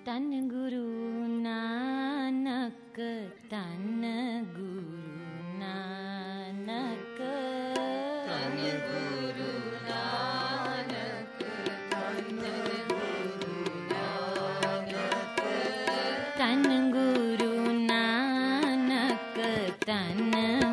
तन गुरु नानक, तन गुरु नानक, तन गुरु नानक, तन गुरु नानक, तन गुरु नानक, तन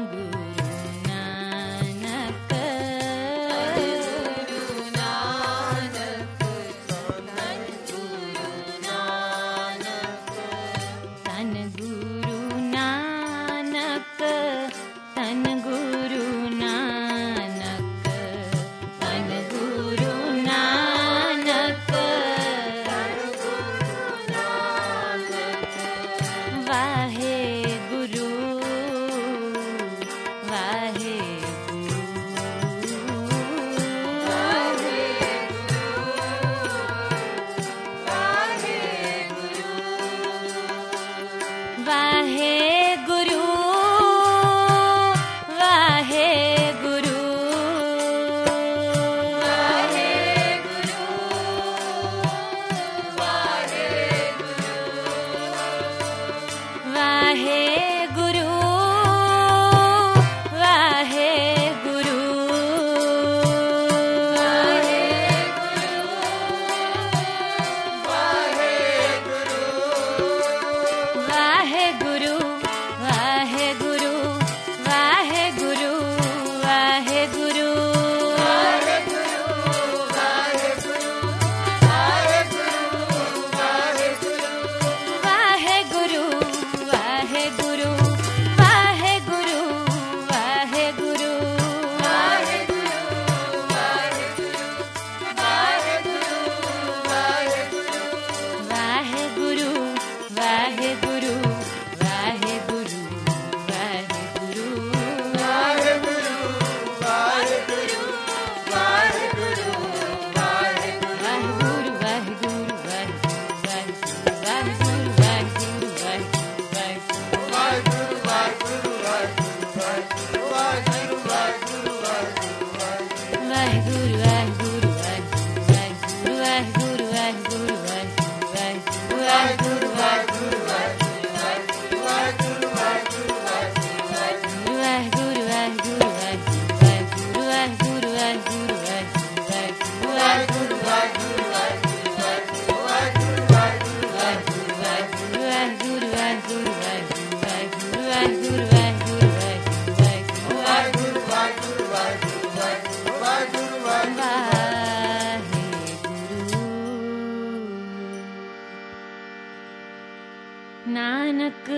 नानक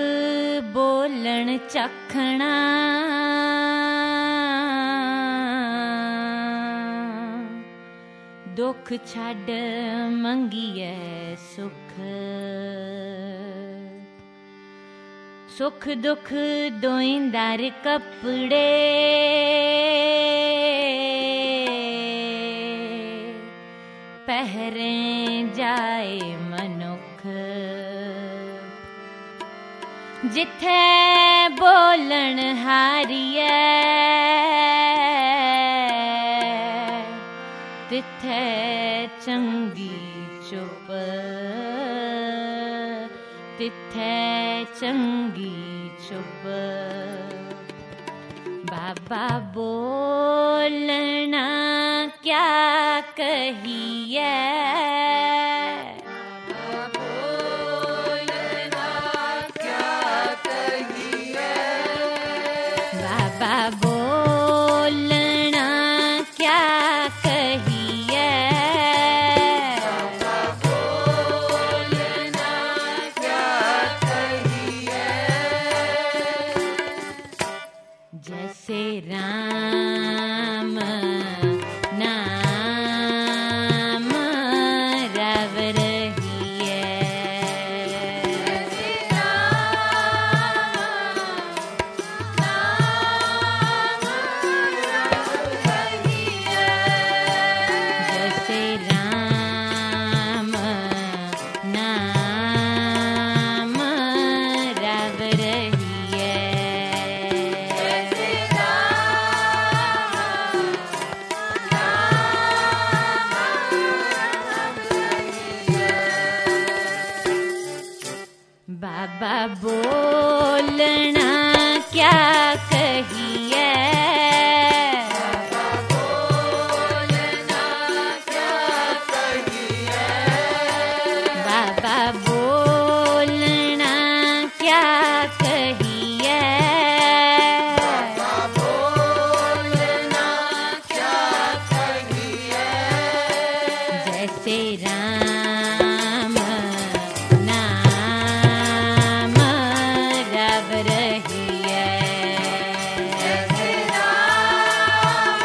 बोलण चखणा, दुख छड़ मंगिए सुख, सुख दुख दोइंदार कपड़े, पहरें जाए मनुख, जिथे बोलन हारिए, तिथे चंगी चुप, तिथे चंगी चुप। बाबा बोलना क्या कहिए, बोलना क्या कहिए, बोलना क्या कहिए। जैसे राम नाम जैसे राम नाम रव रहिए, जैसे राम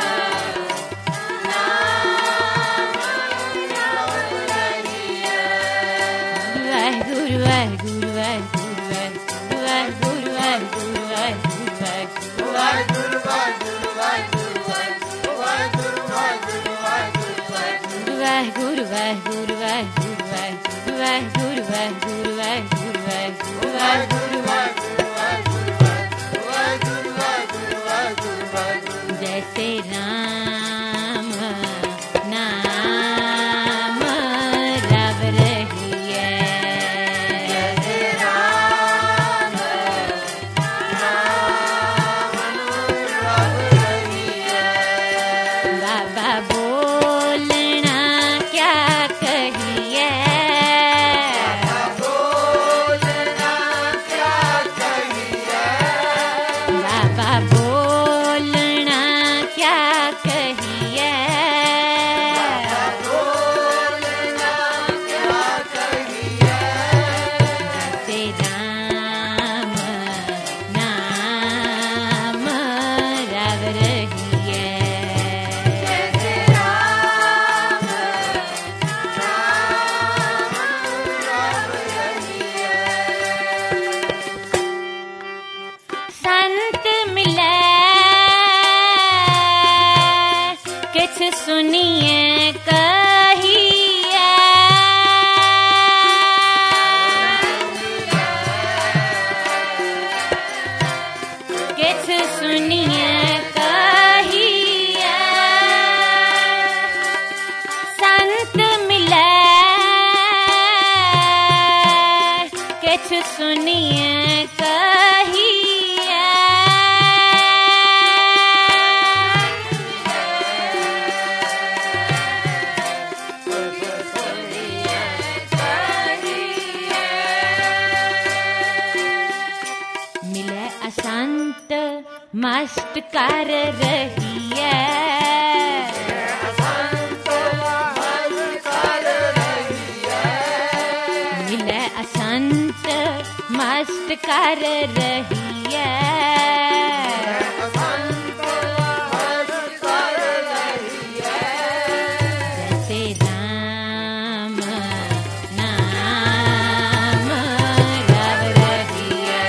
नाम रव रहिए। वाहिगुरु वाहिगुरु वाहिगुरु वाहिगुरु वाहिगुरु वाहिगुरु वाहिगुरु वाहिगुरु वाहिगुरु वाहिगुरु वाहिगुरु वाहिगुरु वाहिगुरु वाहिगुरु। जैसे राम नाम रव रहिए, जैसे राम नाम रव रहिए। बाबा बोलना क्या कहिए, बाबा बोलना क्या कहिए, बाबा बोलना क्या कहिए, बाबा बोलना क्या कहिए। जैसे राम नाम रव रहिए, जैसे राम नाम रव रहिए। संत मिले किछ सुनिए कहिए, किछ सुनिए कहिए। संत मिले किछ सुनिए कहिए, मिले असंत मस्त कर रहिए, मिले असंत मस्त कर रहिए, जैसे राम नाम रव रहिए,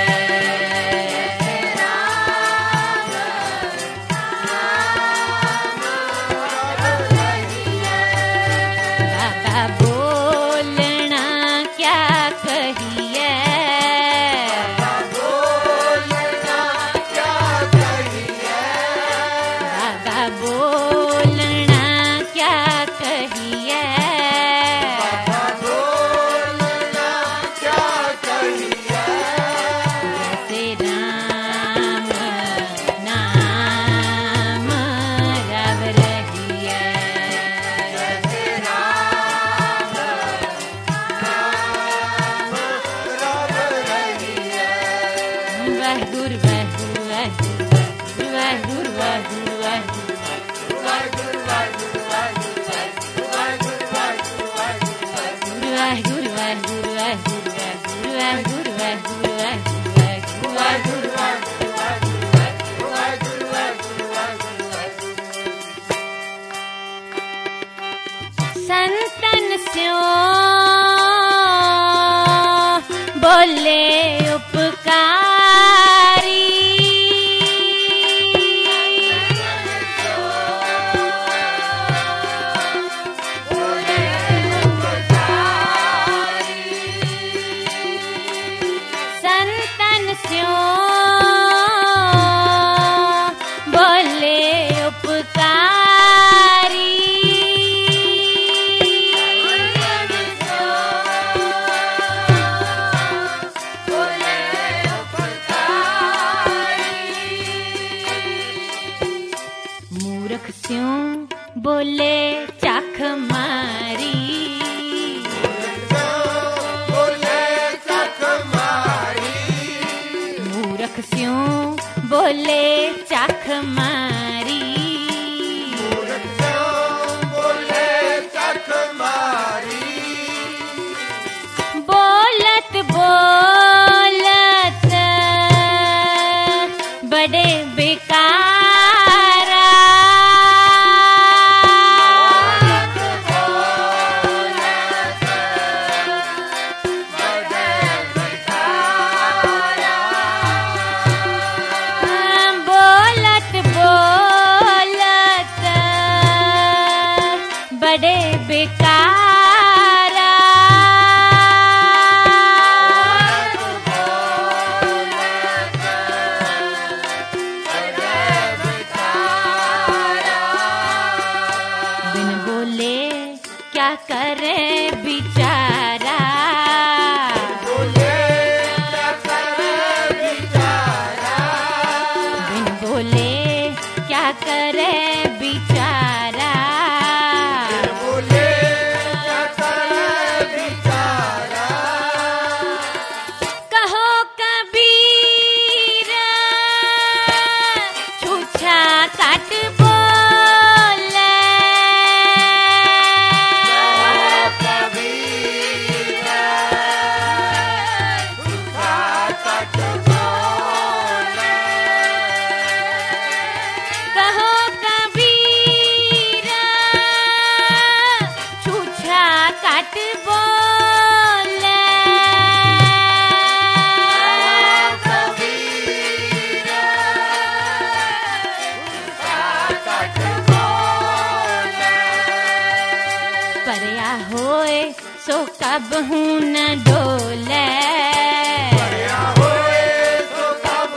बाबा बोलना क्या कहिए, बाबा बोलना क्या कहिए, बाबा बोलना क्या कहिए, बाबा बोलना क्या कहिए। जैसे राम नाम रव रहिए, जैसे राम नाम रव रहिए। वाहिगुरु वाहिगुरु वाहिगुरु वाहिगुरु वाहिगुरु वाहिगुरु वाहिगुरु वाहिगुरु वाहिगुरु संतन स्यों बोले उपकारी, संतन स्यों बोले उपकारी, बोले करे बिचारा, बिन बोले क्या करे बिचारा, कहो कबीर छूछा काट बोले, कहो कबीर छूछा काट बोले, परया होए सो कब हूँ न डोले, परया होए सो कब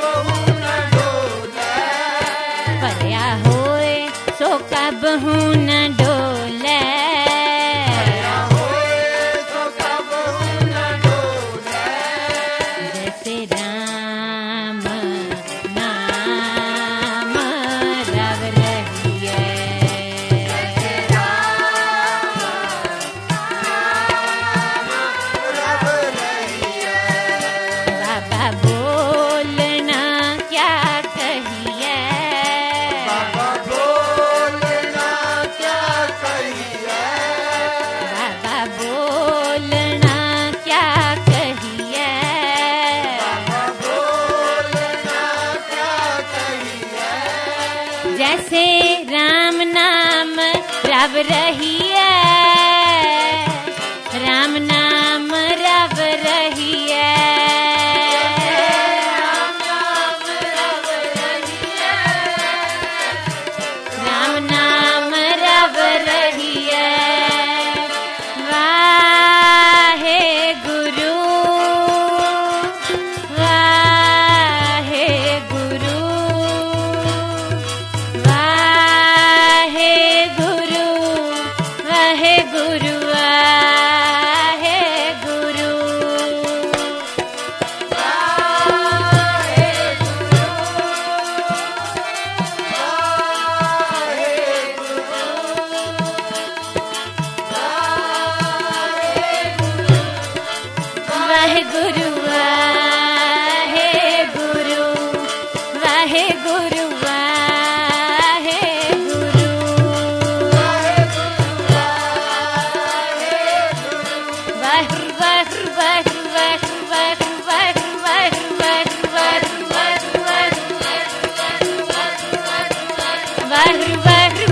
हूँ न डोले, जैसे राम नाम रव रही है, बाबा बोलना क्या कहिए, बाबा बोलना क्या कहिए, जैसे राम नाम रव रही है, राम नाम रव रही है, राम नाम रव रही है, वाहे गुरु, वाहे गुरु, वाहे गुरु, वाहे गुरु, वाहे गुरु, वाहे गुरु, वाहे गुरु, वाहे गुरु, वाहे गुरु, वाहे वाहे वाहे वाहे वाहे वाहे वाहे वाहे वाहे वाहे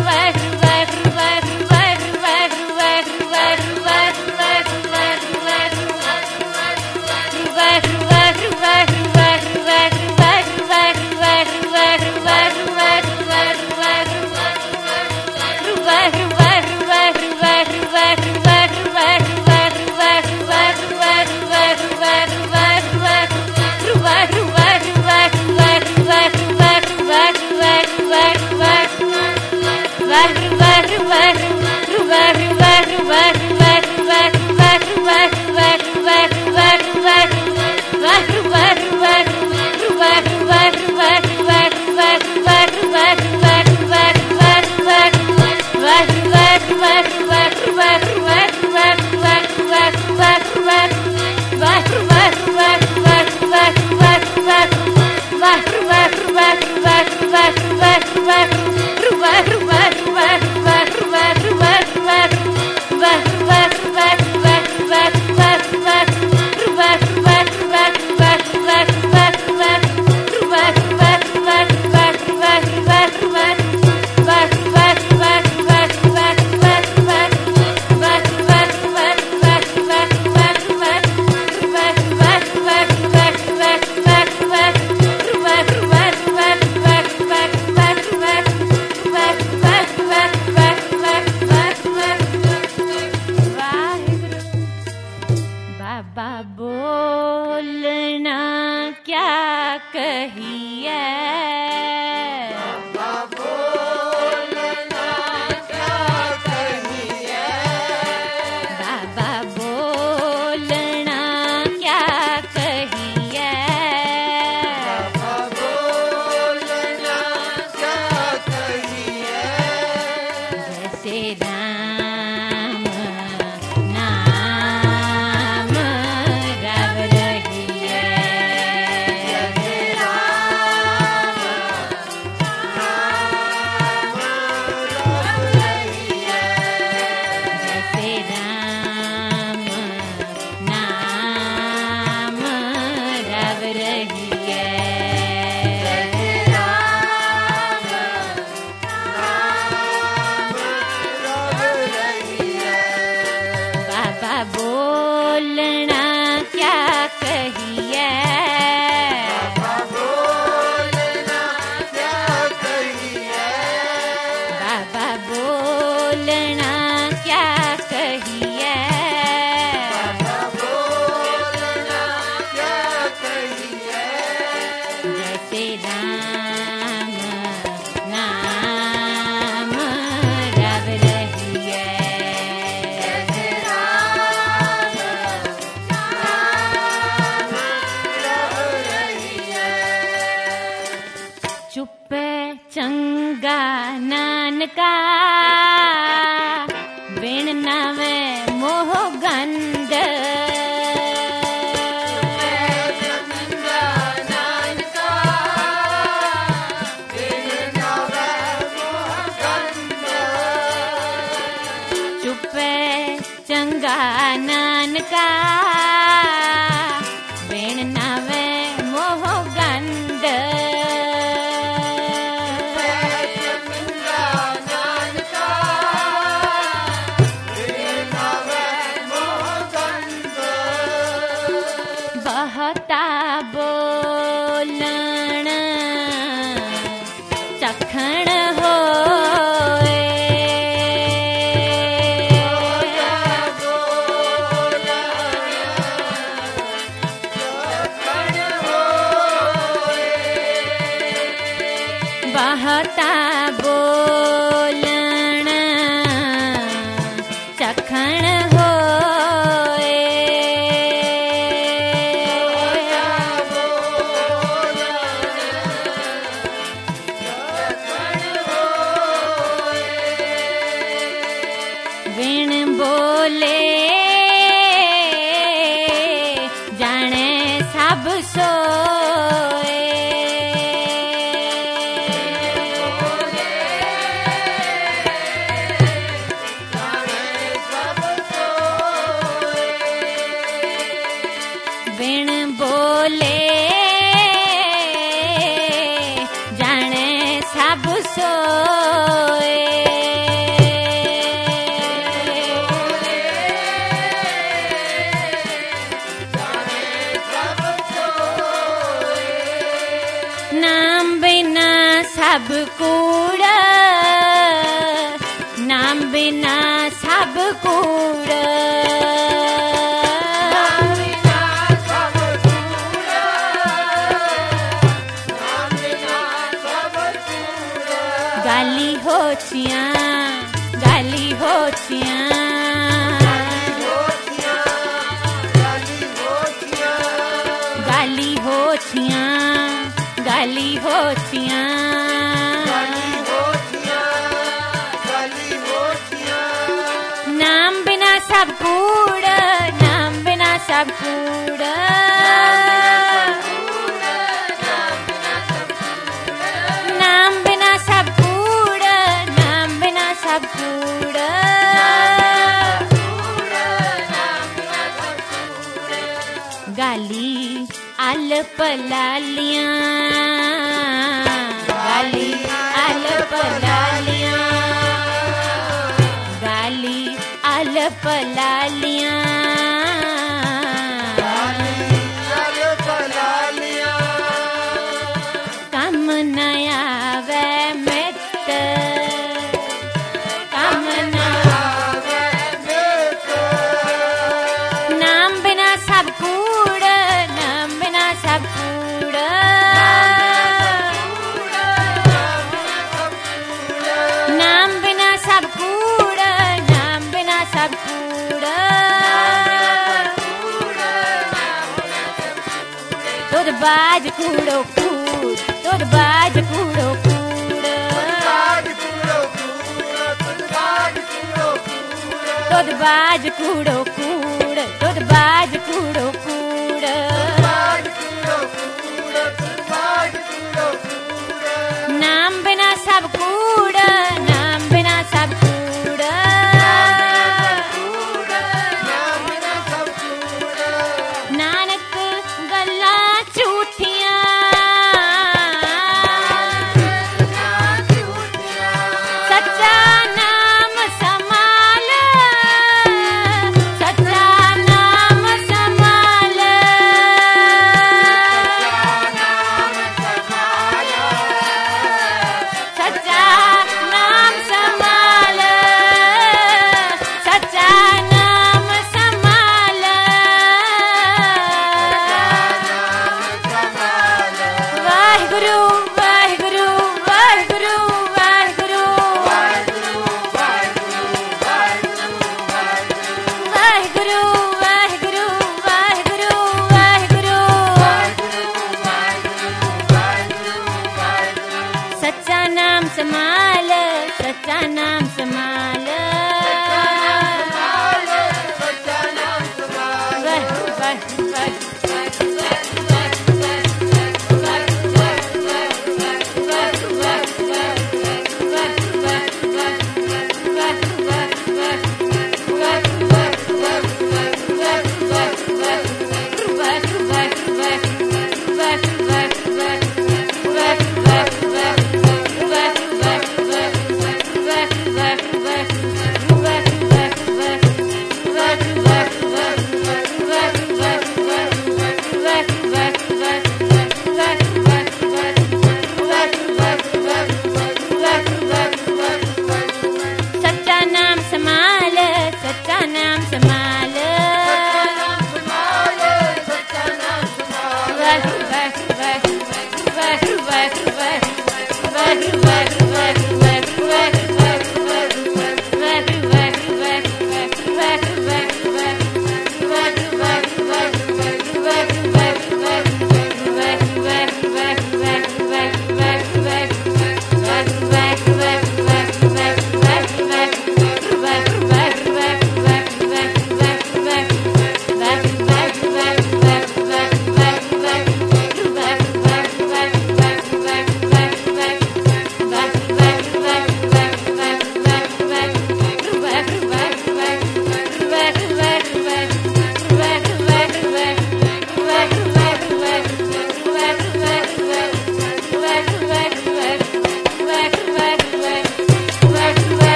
नानका वेण नावे मोह गंड बहता बोलन चखण होए बहता बोलन चखण होए बिन बोले जाने सब सोए बिन बोले जाने सब सोए नाम बिना सब कूड़ नाम बिना सब कूड़ गाली होचियां गाली होचियां गाली होचियां गाली होचियां नाम बिना सब कूड़ नाम बिना सब कूड़ नाम बिना सब कूड़ नाम बिना सब कूड़ गाली आल पलालियां गाली आल पलालियां गाली आल पलालियां कम नया वे मित कम नया नाम बिना सब कूड़ नाम बिना सब कूड़ नाम बिना सब कूड़ नाम बिना सब कूड़ तुद बाज कूड़ो कूड़ तुद बाज कूड़ो कूड़ तुद बाज कूड़ो कूड़ तुद बाज कूड़ो कूड़ नाम बिना सब कूड़ नाम बिना सब कूड़ नानक गल्ला झूठियां सच्चा नाम समाल सच्चा नाम समाल सच्चा नाम समाल सच्चा नाम समाल वाहिगुरु वाहिगुरु वाहिगुरु वाहिगुरु वाहिगुरु वाहिगुरु वाहिगुरु वाहिगुरु सच्चा नाम समाल सच्चा नाम समाल वाह वाह वाह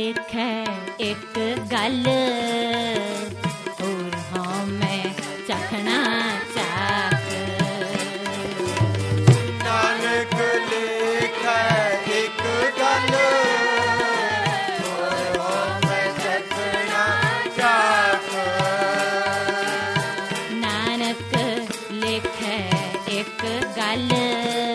लिखे एक गल और हाँ मैं चखना चाक। नानक लिखे एक गल और हाँ मैं चखना चाक। नानक लिखे एक गल